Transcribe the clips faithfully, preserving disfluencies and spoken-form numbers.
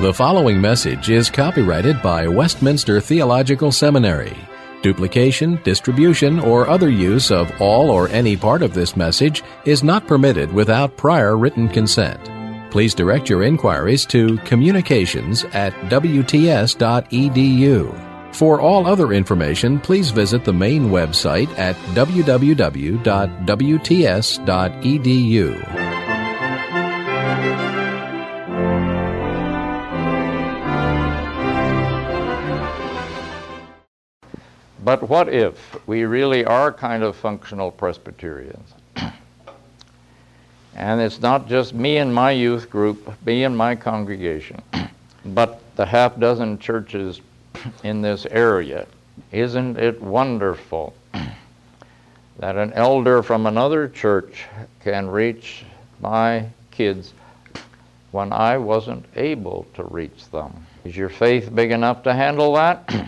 The following message is copyrighted by Westminster Theological Seminary. Duplication, distribution, or other use of all or any part of this message is not permitted without prior written consent. Please direct your inquiries to communications at w t s dot e d u. For all other information, please visit the main website at w w w dot w t s dot e d u. But what if we really are kind of functional Presbyterians? And it's not just me and my youth group, me and my congregation, but the half dozen churches in this area. Isn't it wonderful that an elder from another church can reach my kids when I wasn't able to reach them? Is your faith big enough to handle that?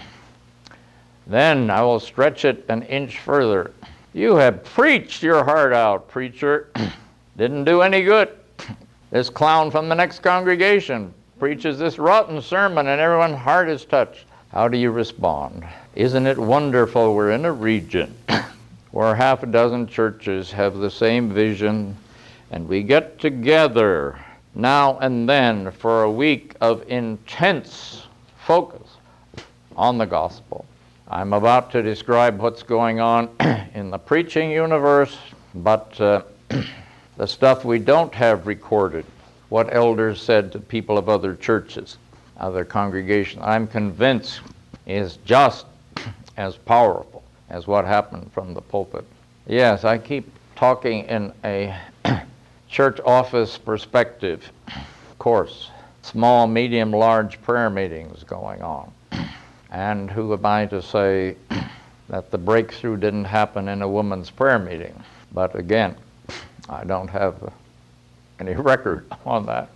Then I will stretch it an inch further. You have preached your heart out, preacher. Didn't do any good. This clown from the next congregation preaches this rotten sermon and everyone's heart is touched. How do you respond? Isn't it wonderful we're in a region where half a dozen churches have the same vision, and we get together now and then for a week of intense focus on the gospel. I'm about to describe what's going on in the preaching universe, but uh, the stuff we don't have recorded, what elders said to people of other churches, other congregations, I'm convinced is just as powerful as what happened from the pulpit. Yes, I keep talking in a church office perspective. Of course, small, medium, large prayer meetings going on. And who am I to say that the breakthrough didn't happen in a woman's prayer meeting? But again, I don't have any record on that.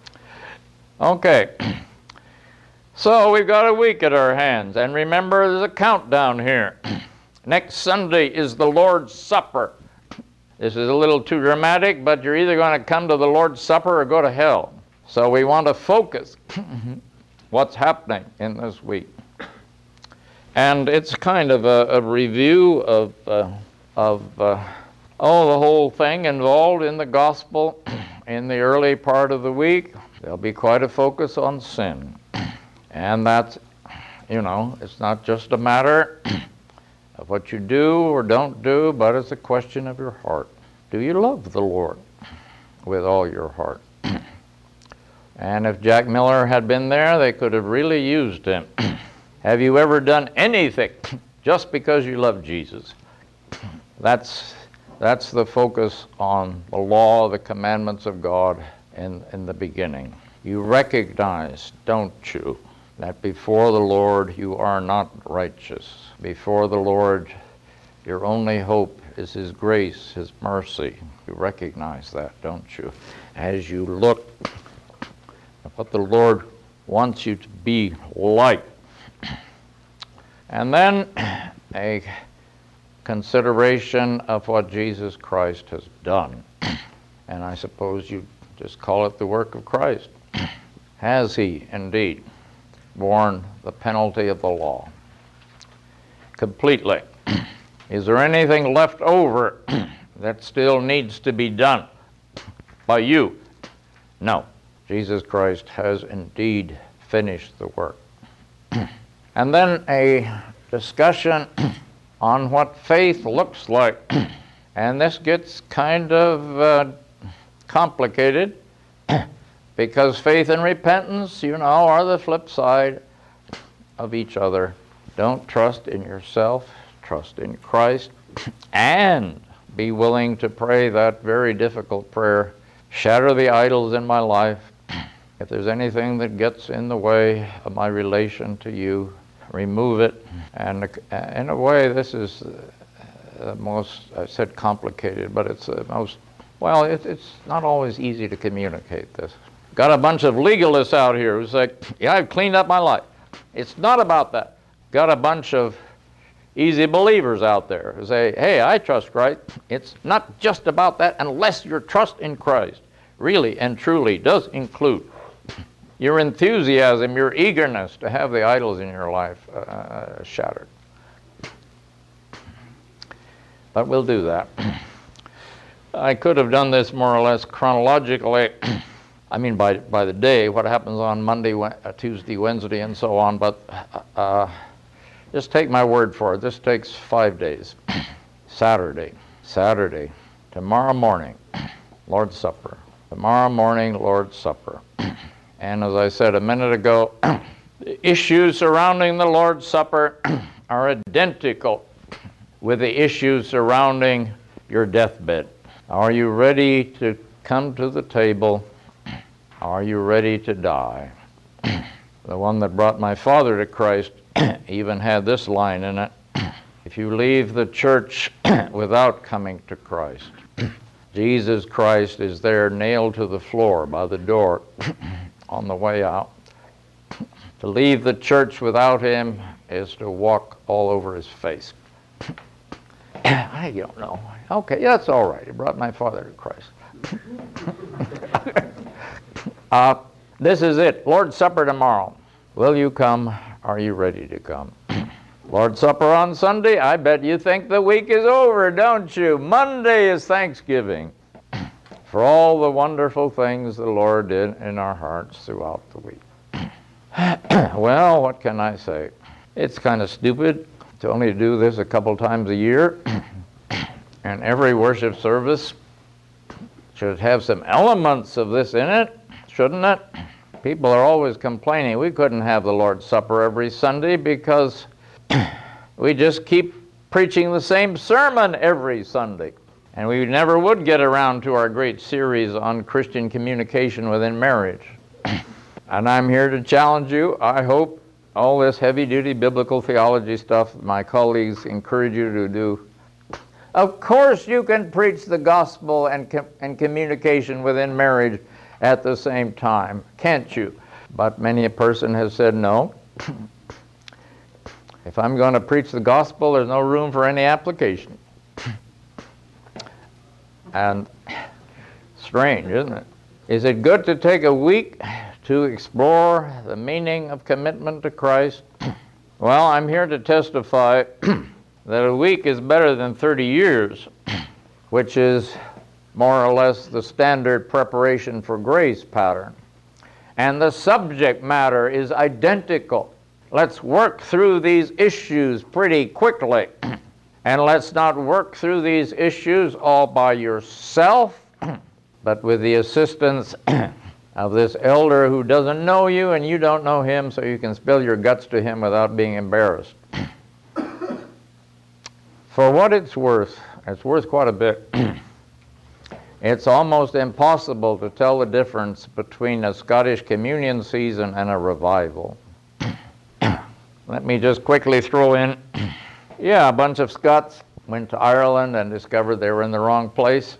Okay, so we've got a week at our hands, and remember there's a countdown here. Next Sunday is the Lord's Supper. This is a little too dramatic, but you're either going to come to the Lord's Supper or go to hell. So we want to focus what's happening in this week. And it's kind of a, a review of, uh, of uh, oh, the whole thing involved in the gospel in the early part of the week. There'll be quite a focus on sin. And that's, you know, it's not just a matter of what you do or don't do, but it's a question of your heart. Do you love the Lord with all your heart? And if Jack Miller had been there, they could have really used him. Have you ever done anything just because you love Jesus? That's, that's the focus on the law, the commandments of God in, in the beginning. You recognize, don't you, that before the Lord you are not righteous. Before the Lord, your only hope is His grace, His mercy. You recognize that, don't you? As you look at what the Lord wants you to be like. And then a consideration of what Jesus Christ has done. And I suppose you just call it the work of Christ. Has He indeed borne the penalty of the law completely? Is there anything left over that still needs to be done by you? No. Jesus Christ has indeed finished the work. And then a discussion on what faith looks like. And this gets kind of uh, complicated because faith and repentance, you know, are the flip side of each other. Don't trust in yourself, trust in Christ, and be willing to pray that very difficult prayer, shatter the idols in my life. If there's anything that gets in the way of my relation to you, remove it. And in a way, this is the most, I said complicated, but it's the most, well, it, it's not always easy to communicate this. Got a bunch of legalists out here who say, yeah, I've cleaned up my life. It's not about that. Got a bunch of easy believers out there who say, hey, I trust Christ. It's not just about that unless your trust in Christ really and truly does include your enthusiasm, your eagerness to have the idols in your life uh, shattered. But we'll do that. I could have done this more or less chronologically. I mean, by by the day, what happens on Monday, uh, Tuesday, Wednesday, and so on. But uh, just take my word for it. This takes five days. Saturday, Saturday, tomorrow morning, Lord's Supper. Tomorrow morning, Lord's Supper. And as I said a minute ago, the issues surrounding the Lord's Supper are identical with the issues surrounding your deathbed. Are you ready to come to the table? Are you ready to die? The one that brought my father to Christ even had this line in it: if you leave the church without coming to Christ, Jesus Christ is there nailed to the floor by the door on the way out. To leave the church without him is to walk all over his face. I don't know. Okay, that's all right. He brought my father to Christ. uh, this is it. Lord's Supper tomorrow. Will you come? Are you ready to come? Lord's Supper on Sunday. I bet you think the week is over, don't you? Monday is Thanksgiving for all the wonderful things the Lord did in our hearts throughout the week. Well, what can I say? It's kind of stupid to only do this a couple times a year, and every worship service should have some elements of this in it, shouldn't it? People are always complaining we couldn't have the Lord's Supper every Sunday because we just keep preaching the same sermon every Sunday. And we never would get around to our great series on Christian communication within marriage. And I'm here to challenge you. I hope all this heavy-duty biblical theology stuff my colleagues encourage you to do. Of course you can preach the gospel and, com- and communication within marriage at the same time, can't you? But many a person has said no. If I'm going to preach the gospel, there's no room for any application. And strange, isn't it? Is it good to take a week to explore the meaning of commitment to Christ? Well, I'm here to testify that a week is better than thirty years, which is more or less the standard preparation for grace pattern. And the subject matter is identical. Let's work through these issues pretty quickly. And let's not work through these issues all by yourself, but with the assistance of this elder who doesn't know you and you don't know him, so you can spill your guts to him without being embarrassed. For what it's worth, it's worth quite a bit. It's almost impossible to tell the difference between a Scottish communion season and a revival. Let me just quickly throw in, yeah, a bunch of Scots went to Ireland and discovered they were in the wrong place.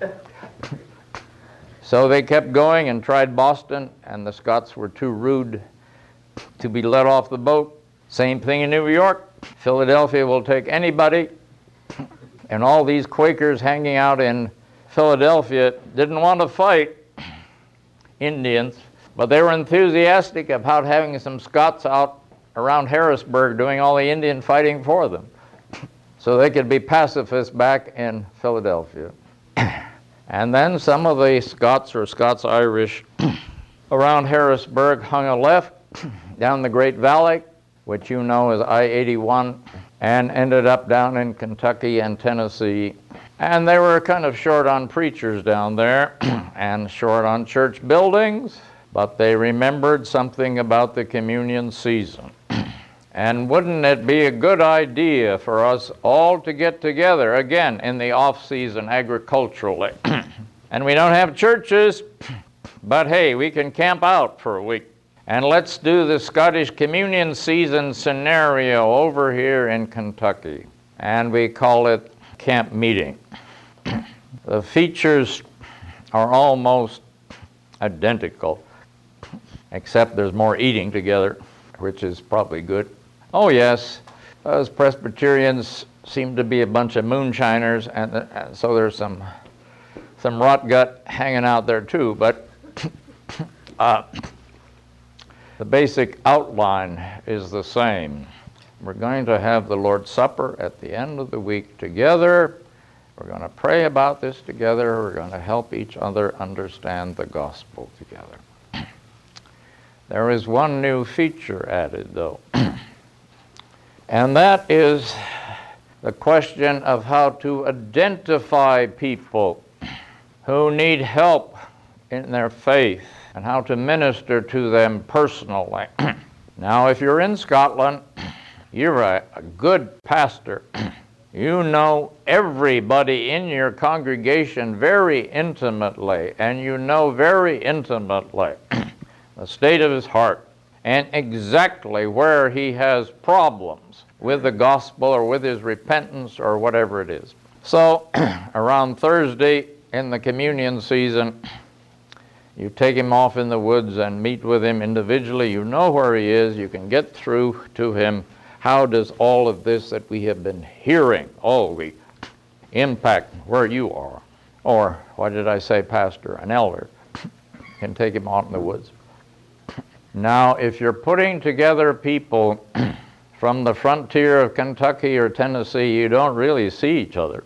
So they kept going and tried Boston, and the Scots were too rude to be let off the boat. Same thing in New York. Philadelphia will take anybody. And all these Quakers hanging out in Philadelphia didn't want to fight Indians, but they were enthusiastic about having some Scots out around Harrisburg doing all the Indian fighting for them, so they could be pacifists back in Philadelphia. And then some of the Scots or Scots-Irish around Harrisburg hung a left down the Great Valley, which you know is I eighty-one, and ended up down in Kentucky and Tennessee. And they were kind of short on preachers down there and short on church buildings, but they remembered something about the communion season. And wouldn't it be a good idea for us all to get together again in the off-season agriculturally? And we don't have churches, but hey, we can camp out for a week. And let's do the Scottish communion season scenario over here in Kentucky. And we call it camp meeting. The features are almost identical, except there's more eating together, which is probably good. Oh yes, those Presbyterians seem to be a bunch of moonshiners, and, uh, and so there's some some rot gut hanging out there too. But uh, the basic outline is the same. We're going to have the Lord's Supper at the end of the week together. We're going to pray about this together. We're going to help each other understand the gospel together. There is one new feature added, though, and that is the question of how to identify people who need help in their faith and how to minister to them personally. Now, if you're in Scotland, you're a, a good pastor. You know everybody in your congregation very intimately, and you know very intimately the state of his heart and exactly where he has problems with the gospel or with his repentance or whatever it is. So around Thursday in the communion season, you take him off in the woods and meet with him individually. You know where he is. You can get through to him. How does all of this that we have been hearing all week impact where you are? Or, what did I say, pastor? An elder can take him out in the woods. Now, if you're putting together people from the frontier of Kentucky or Tennessee, you don't really see each other.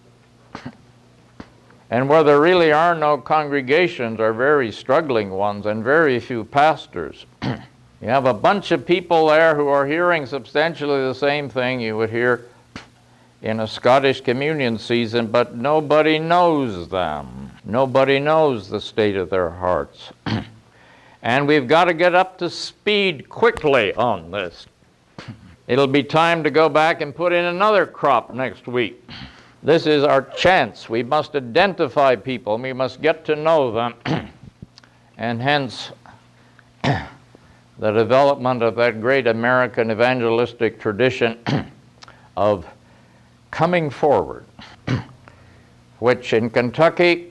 And where there really are no congregations are very struggling ones and very few pastors. You have a bunch of people there who are hearing substantially the same thing you would hear in a Scottish communion season, but nobody knows them. Nobody knows the state of their hearts. And we've got to get up to speed quickly on this. It'll be time to go back and put in another crop next week. This is our chance. We must identify people. We must get to know them. And hence, the development of that great American evangelistic tradition of coming forward, which in Kentucky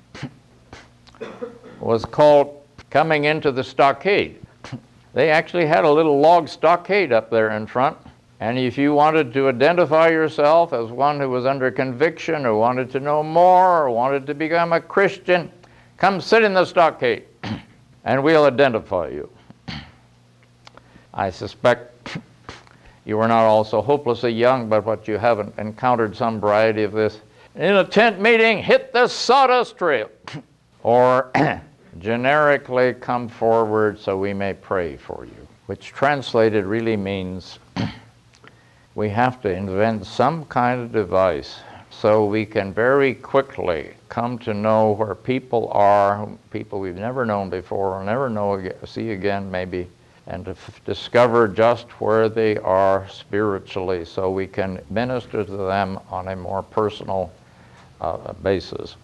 was called coming into the stockade. They actually had a little log stockade up there in front, and if you wanted to identify yourself as one who was under conviction or wanted to know more or wanted to become a Christian, come sit in the stockade and we'll identify you. I suspect you are not all so hopelessly young, but what you haven't encountered some variety of this. In a tent meeting, hit the sawdust trail. Or generically come forward so we may pray for you, which translated really means we have to invent some kind of device so we can very quickly come to know where people are, people we've never known before, or never know again, see again maybe, and to f- discover just where they are spiritually so we can minister to them on a more personal uh, basis.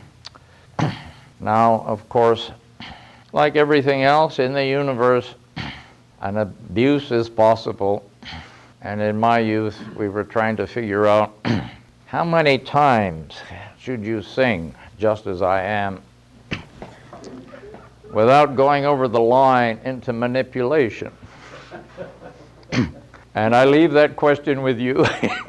Now, of course, like everything else in the universe, an abuse is possible. And in my youth, we were trying to figure out how many times should you sing Just As I Am without going over the line into manipulation. And I leave that question with you.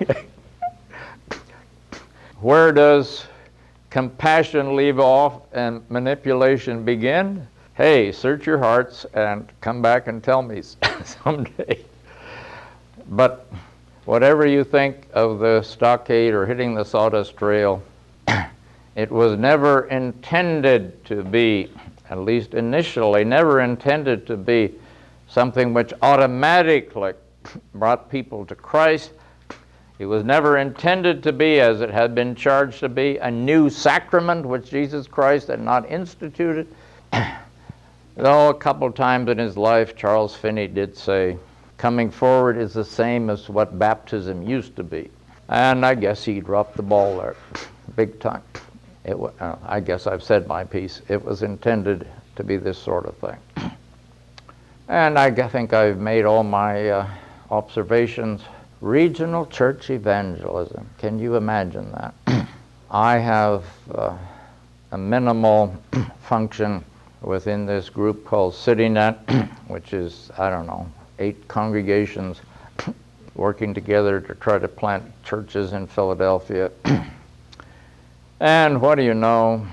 Where does compassion leave off and manipulation begin? Hey, search your hearts and come back and tell me someday. But whatever you think of the stockade or hitting the sawdust trail, it was never intended to be, at least initially, never intended to be something which automatically brought people to Christ. It was never intended to be, as it had been charged to be, a new sacrament which Jesus Christ had not instituted. Though a couple times in his life, Charles Finney did say, coming forward is the same as what baptism used to be. And I guess he dropped the ball there, big time. It, uh, I guess I've said my piece. It was intended to be this sort of thing. And I think I've made all my uh, observations. Regional church evangelism. Can you imagine that? I have uh, a minimal function within this group called CityNet, which is, I don't know, eight congregations working together to try to plant churches in Philadelphia. And what do you know? Church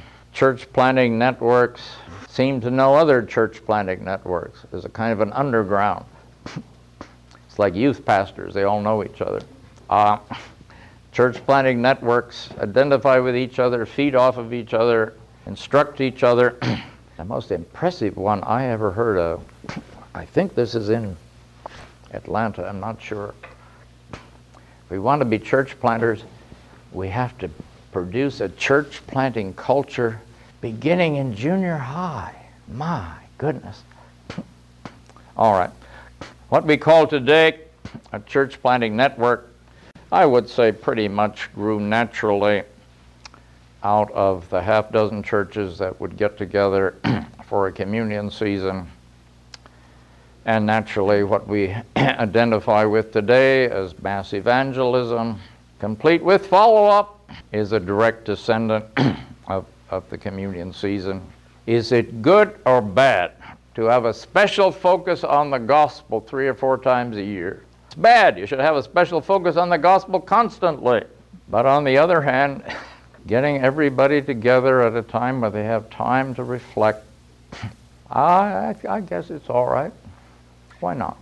church planting networks seem to know other church planting networks. There's a kind of an underground. It's like youth pastors. They all know each other. Uh, church planting networks identify with each other, feed off of each other, instruct each other. The most impressive one I ever heard of, I think this is in Atlanta, I'm not sure. If we want to be church planters, we have to produce a church planting culture beginning in junior high. My goodness. All right. What we call today a church planting network, I would say pretty much grew naturally out of the half dozen churches that would get together for a communion season. And naturally what we identify with today as mass evangelism, complete with follow-up, is a direct descendant of, of the communion season. Is it good or bad to have a special focus on the gospel three or four times a year? It's bad. You should have a special focus on the gospel constantly. But on the other hand, getting everybody together at a time where they have time to reflect, I, I guess it's all right. Why not?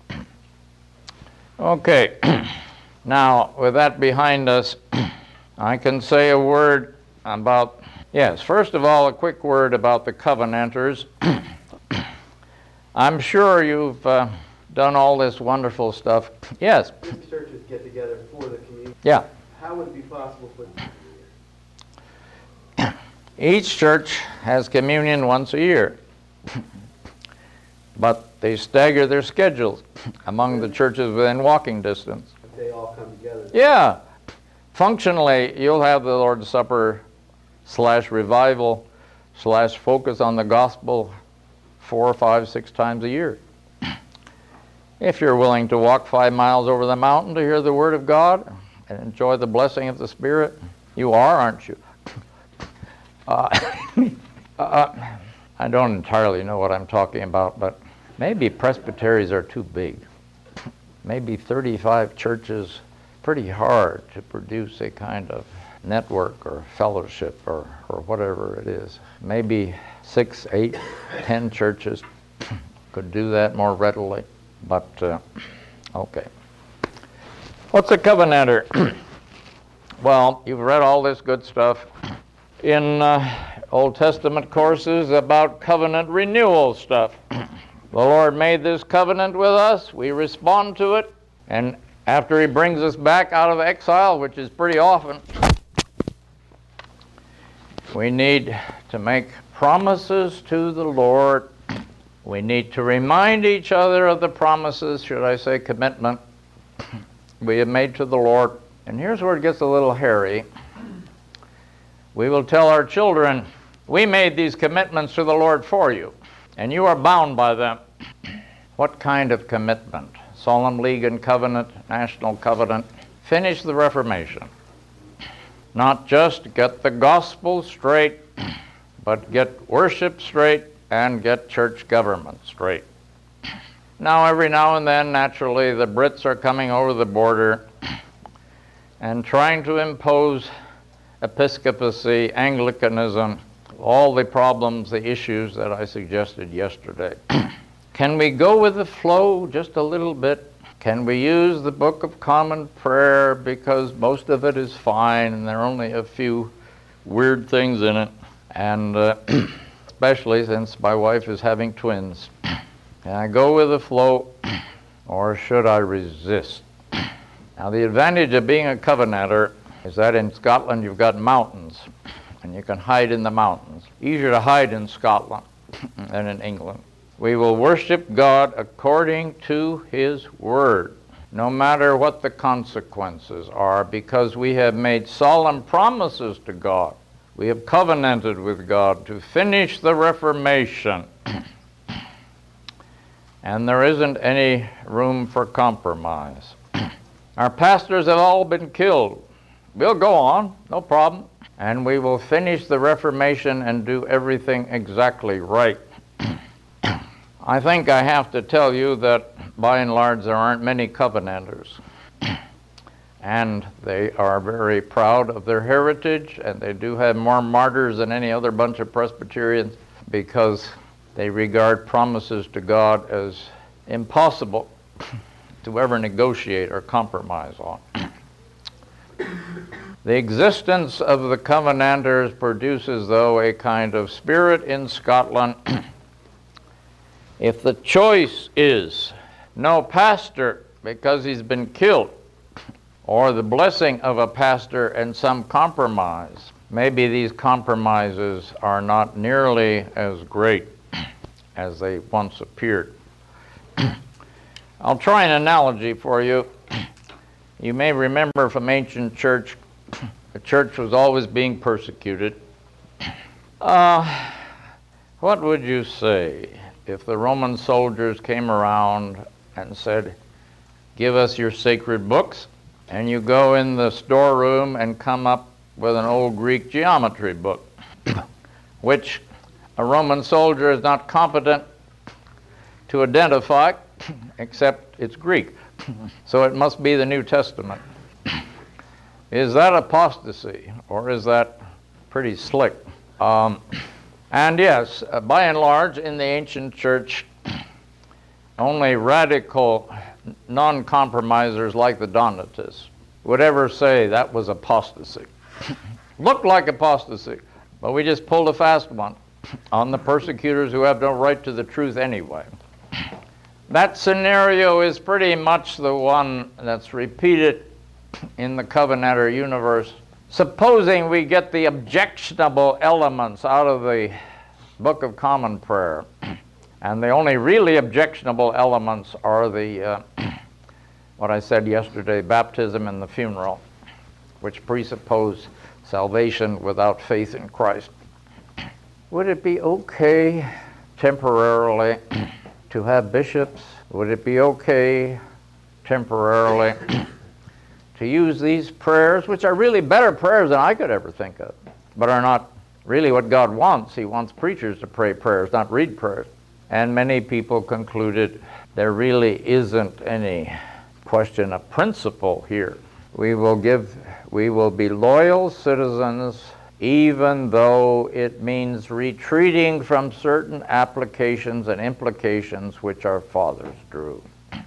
Okay. Now, with that behind us, I can say a word about, yes, first of all, a quick word about the Covenanters. I'm sure you've uh, done all this wonderful stuff. Yes? If churches get together for the community, yeah. How would it be possible for Each church has communion once a year, but they stagger their schedules among the churches within walking distance. if they all come together? Yeah. Functionally, you'll have the Lord's Supper slash revival slash focus on the gospel four, five, six times a year. If you're willing to walk five miles over the mountain to hear the Word of God and enjoy the blessing of the Spirit, you are, aren't you? Uh, uh, I don't entirely know what I'm talking about, but maybe presbyteries are too big. Maybe thirty-five churches, pretty hard to produce a kind of network or fellowship or, or whatever it is. Maybe six, eight, ten churches could do that more readily. But, uh, okay. What's a covenanter? Well, you've read all this good stuff in uh, Old Testament courses about covenant renewal stuff. The Lord made this covenant with us. We respond to it. And after He brings us back out of exile, which is pretty often, we need to make promises to the Lord. We need to remind each other of the promises, should I say commitment, we have made to the Lord. And here's where it gets a little hairy. We will tell our children, we made these commitments to the Lord for you, and you are bound by them. What kind of commitment? Solemn League and Covenant, National Covenant. Finish the Reformation. Not just get the gospel straight, but get worship straight and get church government straight. Now, every now and then, naturally, the Brits are coming over the border and trying to impose episcopacy, Anglicanism, all the problems, the issues that I suggested yesterday. Can we go with the flow just a little bit? Can we use the Book of Common Prayer because most of it is fine and there are only a few weird things in it? And uh, especially since my wife is having twins. Can I go with the flow or should I resist? Now, the advantage of being a covenanter is that in Scotland you've got mountains and you can hide in the mountains. Easier to hide in Scotland than in England. We will worship God according to His Word, no matter what the consequences are, because we have made solemn promises to God. We have covenanted with God to finish the Reformation. And there isn't any room for compromise. Our pastors have all been killed. We'll go on, no problem. And we will finish the Reformation and do everything exactly right. I think I have to tell you that by and large there aren't many covenanters. and they are very proud of their heritage, and they do have more martyrs than any other bunch of Presbyterians because they regard promises to God as impossible to ever negotiate or compromise on. The existence of the Covenanters produces, though, a kind of spirit in Scotland. If the choice is no pastor because he's been killed, or the blessing of a pastor and some compromise, maybe these compromises are not nearly as great as they once appeared. I'll try an analogy for you. You may remember from ancient church, the church was always being persecuted. Uh, what would you say if the Roman soldiers came around and said, give us your sacred books, and you go in the storeroom and come up with an old Greek geometry book, which a Roman soldier is not competent to identify, except it's Greek. So it must be the New Testament. Is that apostasy, or is that pretty slick? Um, and yes, uh, by and large, in the ancient church, only radical non-compromisers like the Donatists would ever say that was apostasy. Looked like apostasy, but we just pulled a fast one on the persecutors who have no right to the truth anyway. That scenario is pretty much the one that's repeated in the Covenanter universe. Supposing we get the objectionable elements out of the Book of Common Prayer, and the only really objectionable elements are the, uh, what I said yesterday, baptism and the funeral, which presuppose salvation without faith in Christ. Would it be okay temporarily to have bishops? Would it be okay temporarily to use these prayers, which are really better prayers than I could ever think of, but are not really what God wants? He wants preachers to pray prayers, not read prayers. And many people concluded there really isn't any question of principle here. We will give, we will be loyal citizens even though it means retreating from certain applications and implications which our fathers drew.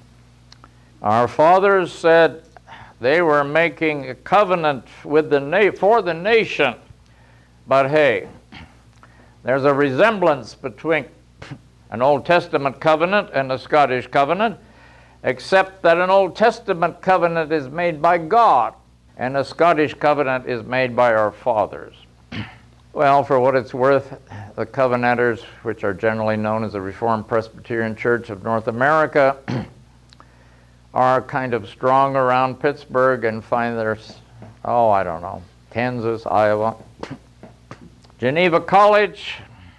Our fathers said they were making a covenant with the na- for the nation, but hey, there's a resemblance between an Old Testament covenant and a Scottish covenant, except that an Old Testament covenant is made by God, and a Scottish covenant is made by our fathers. Well, for what it's worth, the Covenanters, which are generally known as the Reformed Presbyterian Church of North America, are kind of strong around Pittsburgh and find their, oh, I don't know, Kansas, Iowa, Geneva College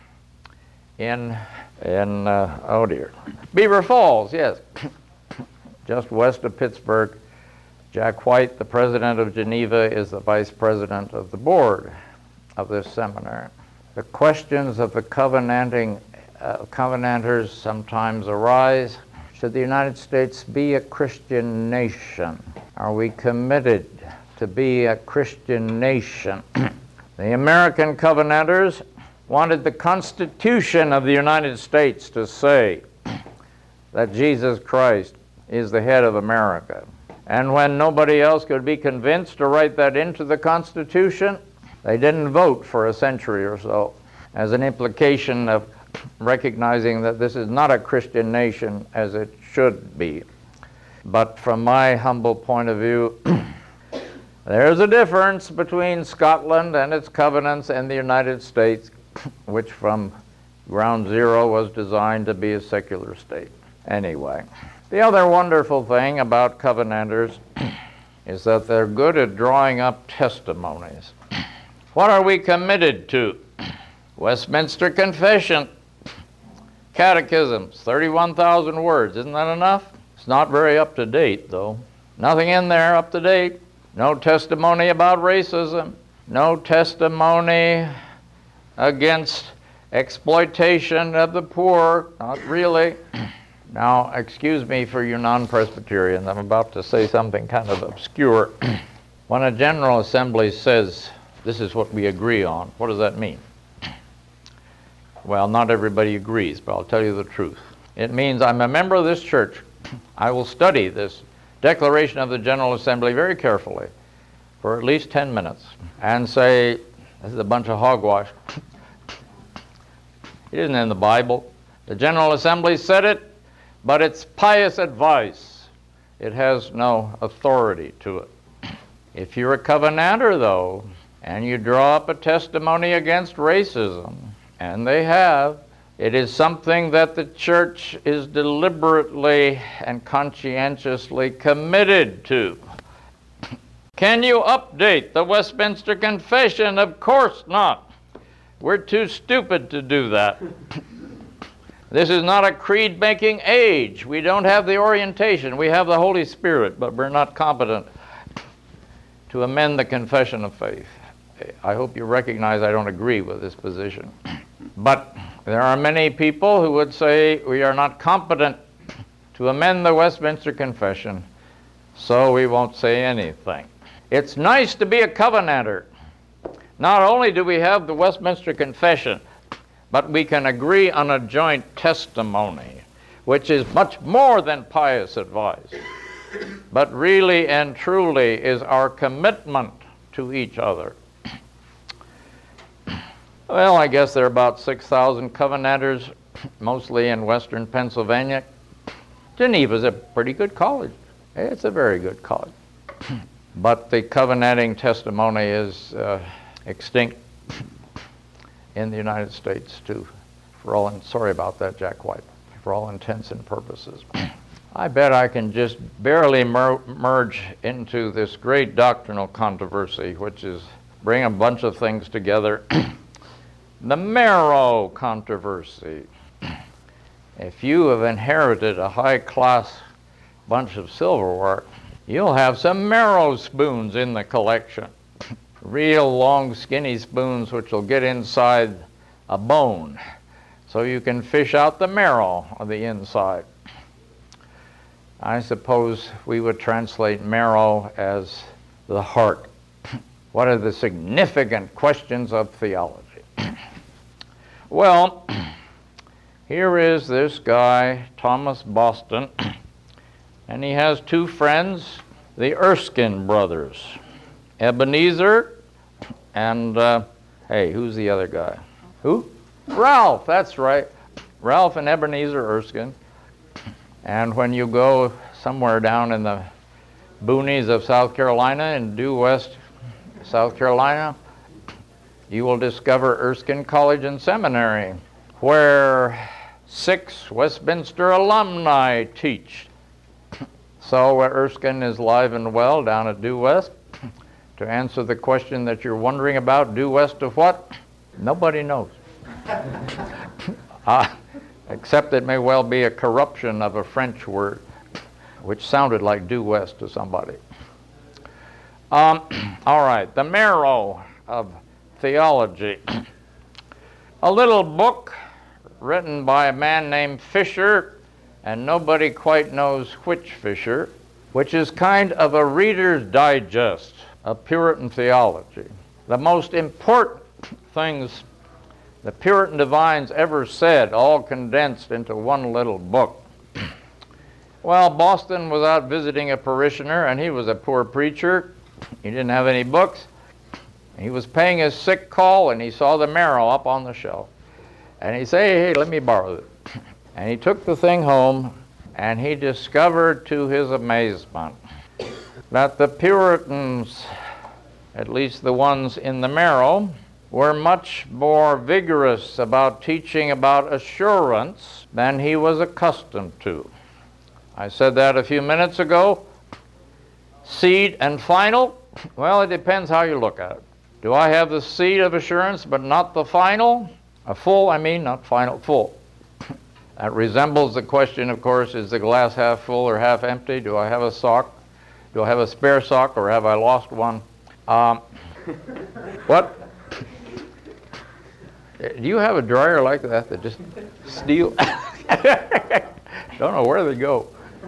in, in uh, oh dear, Beaver Falls, yes, just west of Pittsburgh. Jack White, the president of Geneva, is the vice president of the board of this seminary. The questions of the covenanting, uh, covenanters sometimes arise. Should the United States be a Christian nation? Are we committed to be a Christian nation? The American Covenanters wanted the Constitution of the United States to say that Jesus Christ is the head of America. And when nobody else could be convinced to write that into the Constitution, they didn't vote for a century or so, as an implication of recognizing that this is not a Christian nation as it should be. But from my humble point of view, there's a difference between Scotland and its covenants and the United States, which from ground zero was designed to be a secular state. Anyway, the other wonderful thing about Covenanters is that they're good at drawing up testimonies. What are we committed to? Westminster Confession, catechisms, thirty-one thousand words. Isn't that enough? It's not very up to date, though. Nothing in there up to date. No testimony about racism. No testimony against exploitation of the poor. Not really. Now, excuse me for you non-Presbyterians. I'm about to say something kind of obscure. When a General Assembly says, this is what we agree on, what does that mean? Well, not everybody agrees, but I'll tell you the truth. It means I'm a member of this church. I will study this declaration of the General Assembly very carefully for at least ten minutes and say, this is a bunch of hogwash. It isn't in the Bible. The General Assembly said it, but it's pious advice. It has no authority to it. If you're a Covenanter, though, and you draw up a testimony against racism, and they have, it is something that the church is deliberately and conscientiously committed to. Can you update the Westminster Confession? Of course not. We're too stupid to do that. This is not a creed-making age. We don't have the orientation. We have the Holy Spirit, but we're not competent to amend the Confession of Faith. I hope you recognize I don't agree with this position. But there are many people who would say we are not competent to amend the Westminster Confession, so we won't say anything. It's nice to be a Covenanter. Not only do we have the Westminster Confession, but we can agree on a joint testimony, which is much more than pious advice, but really and truly is our commitment to each other. Well, I guess there are about six thousand Covenanters, mostly in western Pennsylvania. Geneva's a pretty good college. It's a very good college. But the covenanting testimony is uh, extinct in the United States too. For all, and sorry about that, Jack White, for all intents and purposes. I bet I can just barely mer merge into this great doctrinal controversy, which is bring a bunch of things together. The marrow controversy. If you have inherited a high-class bunch of silverware, you'll have some marrow spoons in the collection. Real long, skinny spoons which will get inside a bone, so you can fish out the marrow of the inside. I suppose we would translate marrow as the heart. What are the significant questions of theology? Well, here is this guy, Thomas Boston, and he has two friends, the Erskine brothers, Ebenezer and, uh, hey, who's the other guy? Who? Ralph, that's right. Ralph and Ebenezer Erskine. And when you go somewhere down in the boonies of South Carolina, in due west South Carolina, you will discover Erskine College and Seminary, where six Westminster alumni teach. So uh, Erskine is live and well down at due west. To answer the question that you're wondering about, due west of what? Nobody knows. uh, except it may well be a corruption of a French word, which sounded like due west to somebody. Um, all right, the marrow of theology. A little book written by a man named Fisher, and nobody quite knows which Fisher, which is kind of a Reader's Digest of Puritan theology. The most important things the Puritan divines ever said, all condensed into one little book. Well, Boston was out visiting a parishioner, and he was a poor preacher. He didn't have any books. He was paying his sick call, and he saw the marrow up on the shelf. And he said, hey, hey, let me borrow it. And he took the thing home, and he discovered to his amazement that the Puritans, at least the ones in the marrow, were much more vigorous about teaching about assurance than he was accustomed to. I said that a few minutes ago. Seed and final, well, it depends how you look at it. Do I have the seed of assurance but not the final? A full, I mean, not final, full. That resembles the question, of course, is the glass half full or half empty? Do I have a sock? Do I have a spare sock, or have I lost one? Um, what? Do you have a dryer like that that just steal? Don't know where they go.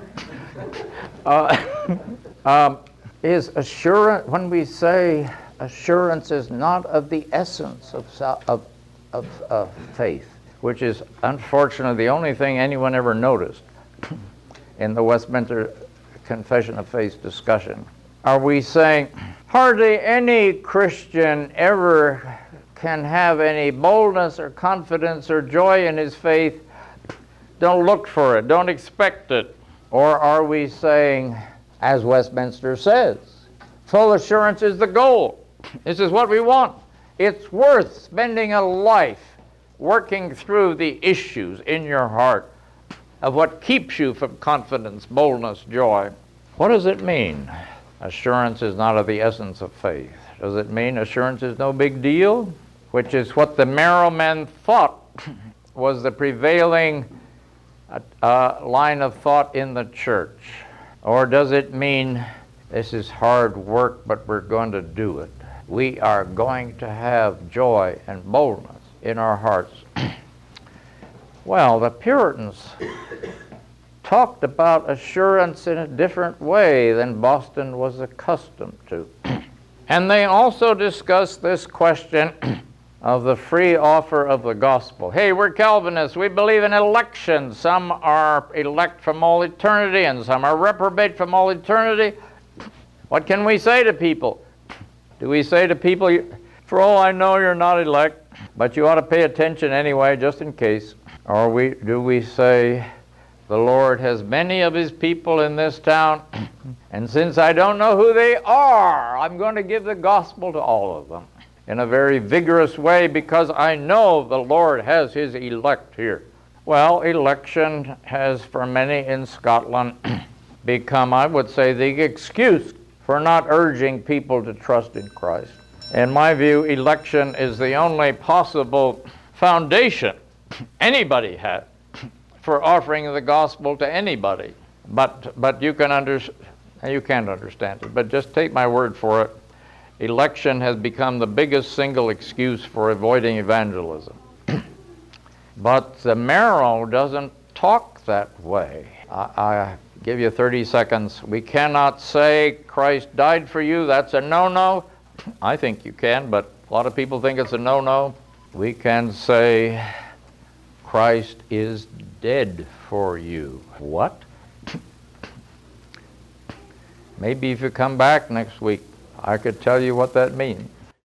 Uh, um, is assurance, when we say assurance is not of the essence of, of, of, of faith, which is unfortunately the only thing anyone ever noticed in the Westminster Confession of Faith discussion. Are we saying hardly any Christian ever can have any boldness or confidence or joy in his faith? Don't look for it, don't expect it. Or are we saying, as Westminster says, full assurance is the goal. This is what we want. It's worth spending a life working through the issues in your heart of what keeps you from confidence, boldness, joy. What does it mean? Assurance is not of the essence of faith. Does it mean assurance is no big deal? Which is what the Marrow men thought was the prevailing uh, line of thought in the church. Or does it mean this is hard work, but we're going to do it? We are going to have joy and boldness in our hearts. Well, the Puritans talked about assurance in a different way than Boston was accustomed to. And they also discussed this question of the free offer of the gospel. Hey, we're Calvinists. We believe in election. Some are elect from all eternity and some are reprobate from all eternity. What can we say to people? Do we say to people, for all I know, you're not elect, but you ought to pay attention anyway, just in case? Or we, do we say, the Lord has many of his people in this town, and since I don't know who they are, I'm going to give the gospel to all of them in a very vigorous way because I know the Lord has his elect here. Well, election has for many in Scotland become, I would say, the excuse for not urging people to trust in Christ. In my view, election is the only possible foundation anybody has for offering the gospel to anybody. But but you can under, you can't understand it, but just take my word for it. Election has become the biggest single excuse for avoiding evangelism. But the Marrow doesn't talk that way. I, I give you thirty seconds. We cannot say Christ died for you. That's a no-no. I think you can, but a lot of people think it's a no-no. We can say Christ is dead for you. What? Maybe if you come back next week, I could tell you what that means.